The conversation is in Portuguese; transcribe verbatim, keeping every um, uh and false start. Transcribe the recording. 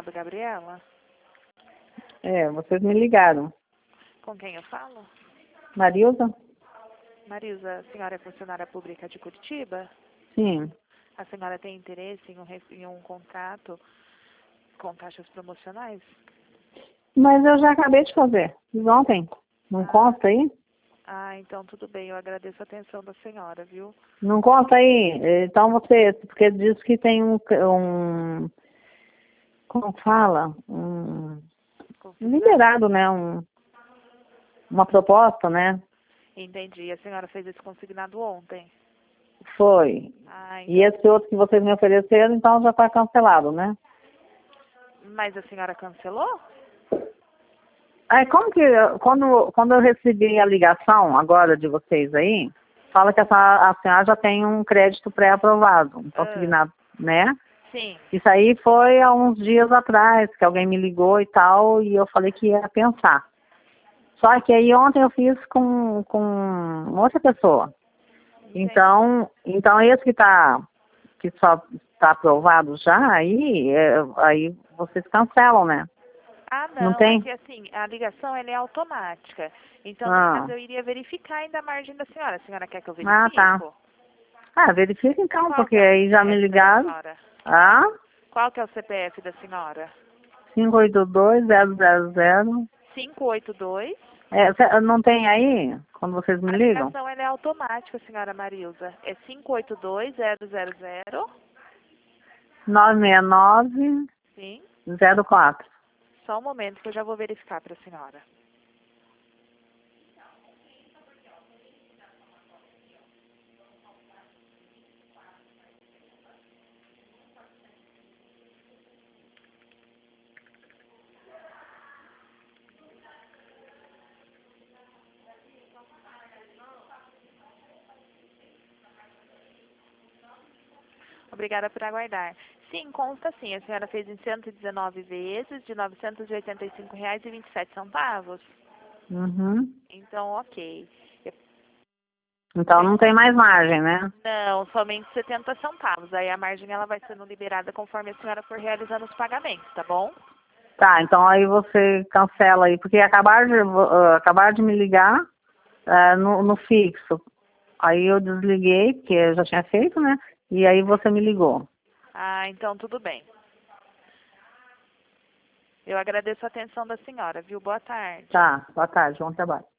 consulado, Gabriela? É, vocês me ligaram. Com quem eu falo? Marilza? Marisa, a senhora é funcionária pública de Curitiba? Sim. A senhora tem interesse em um, em um contrato com taxas promocionais? Mas eu já acabei de fazer. Fiz ontem. Não Ah. consta aí? Ah, então tudo bem. Eu agradeço a atenção da senhora, viu? Não consta aí? Então você, porque diz que tem um, um como fala? Um liberado, né? Um, uma proposta, né? Entendi. A senhora fez esse consignado ontem? Foi. Ah, então... E esse outro que vocês me ofereceram, então já está cancelado, né? Mas a senhora cancelou? Aí como que, quando, quando eu recebi a ligação agora de vocês aí, fala que essa, a senhora já tem um crédito pré-aprovado, um consignado, ah. né? Sim. Isso aí foi há uns dias atrás, que alguém me ligou e tal, e eu falei que ia pensar. Só que aí ontem eu fiz com, com outra pessoa. Então, então esse que está que só está aprovado já, aí, é, aí vocês cancelam, né? Ah, não, não tem? é que assim, a ligação ela é automática. Então, ah. no caso, eu iria verificar ainda a margem da senhora. A senhora quer que eu verifique? Ah, tá. Ah, verifica então, Qual porque é aí já me ligaram. Ah? Qual que é o C P F da senhora? cinco oito dois, zero zero zero. cinco oito dois? É, não tem aí, quando vocês me a ligam? A ligação ela é automática, senhora Marilza. É cinco oito dois, zero zero zero. nove seis nove, Sim. zero quatro. Só um momento que eu já vou verificar para a senhora. Obrigada por aguardar. Sim, consta sim. A senhora fez em cento e dezenove vezes de novecentos e oitenta e cinco reais e vinte e sete centavos. Uhum. Então, ok. Então não tem mais margem, né? Não, somente setenta centavos. Aí a margem ela vai sendo liberada conforme a senhora for realizando os pagamentos, tá bom? Tá, então aí você cancela aí, porque acabaram de, uh, acabaram de me ligar uh, no, no fixo. Aí eu desliguei, porque eu já tinha feito, né? E aí você me ligou. Ah, então tudo bem. Eu agradeço a atenção da senhora, viu? Boa tarde. Tá, boa tarde, bom trabalho.